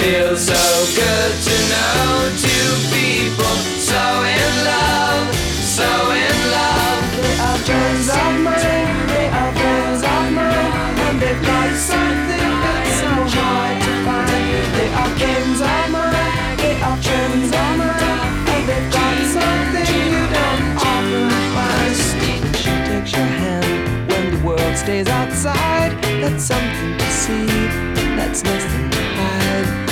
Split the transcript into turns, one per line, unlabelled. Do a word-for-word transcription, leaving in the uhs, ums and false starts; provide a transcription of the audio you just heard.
feels so good to know two people so in love, so in love.
They are friends of mine, they are friends of mine, and they've got something that's so hard to find. They are friends of mine, they are friends of mine, and they've got something you don't often find. She takes your hand when the world stays outside. That's something to see, that's nothing